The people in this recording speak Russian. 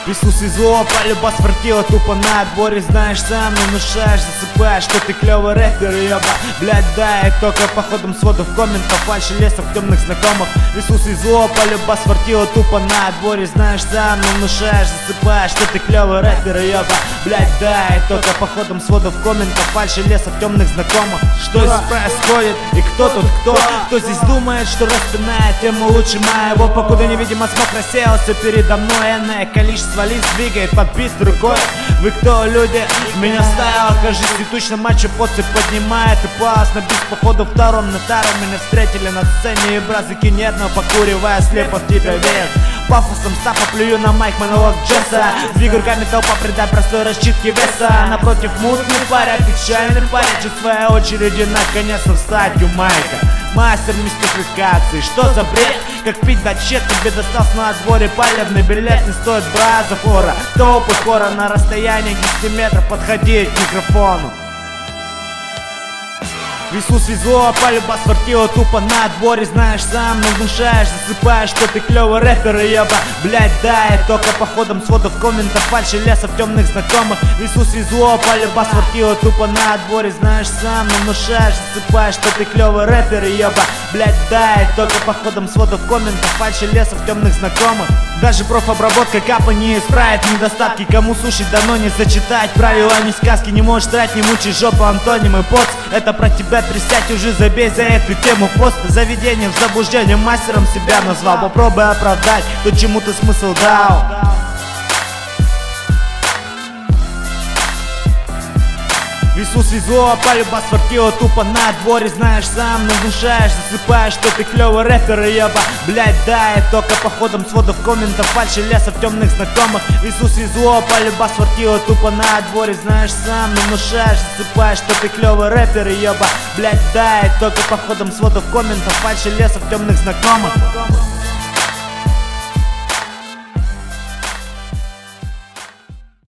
Присутствие зло, полюба сфартила тупо на отборе. Знаешь сам, но внушаешь, засыпаешь, что ты клевый рэпер, ёба. Блядь, да, и только походом сводов комментов, фальши лесов, темных знакомых. Присутствие зло, полюба сфартила тупо на отборе. Знаешь сам, но внушаешь, засыпаешь, что ты клевый рэпер, ёба. Блядь, да, и только походом сводов комментов, фальши лесов, темных знакомых. Что здесь происходит и кто тут кто? Кто здесь думает, что распинает тему лучше моего? Покуда невидимо смог рассеялся передо мной энное количество лист двигает под бит рукой. Вы кто, люди? Меня ставил, кажись, летучно матча поцеп поднимает и пас на бит. Походу втором на тару меня встретили на сцене и бразыки нервно покуривая, слепо в тебя верят. Пафосом стапа плюю на майк, монолог Джесса. Двигай руками толпа, придай простой расчитки веса. Напротив мутный паря, печальный парень, в своей очереди наконец-то встать у майка. Мастер мистификации, что за бред? Как пить дать щет, тебе достался на отборе палевный билет. Не стоит браза фора, толпы хора на расстоянии 10 метров подходи к микрофону. Присутствие зло, полюба сфартила тупо на отборе. Знаешь сам, но внушаешь, засыпаешь, что ты клевый рэпер, ёба. Блядь, да, и только походом сводов комментов, фальши лесов, темных знакомых. Присутствие зло, полюба сфартила тупо на отборе. Знаешь сам, но внушаешь, засыпаешь, что ты клевый рэпер, ёба. Блядь, да, и только походом сводов комментов, фальши лесов, темных знакомых. Даже профобработка капа не исправит недостатки. Кому слушать дано не зачитать. Правила не сказки, не можешь трать, не мучай жопу антонимы. Поц, это про тебя трясять, уже забей за эту тему пост. Заведение в заблуждение, мастером себя назвал. Попробуй оправдать то, чему ты смысл дал. Присутствие зло, полюба сфартила тупо на отборе. Знаешь сам, но внушаешь, засыпаешь, что ты клевый рэпер, ёба. Блядь, да, и только походом сводов комментов, фальши лесов, темных знакомых. Присутствие зло, полюба сфартила тупо на отборе. Знаешь сам, но внушаешь, засыпаешь, что ты клевый рэпер, ёба. Блядь, да, и только походом сводов комментов, фальши лесов, темных знакомых.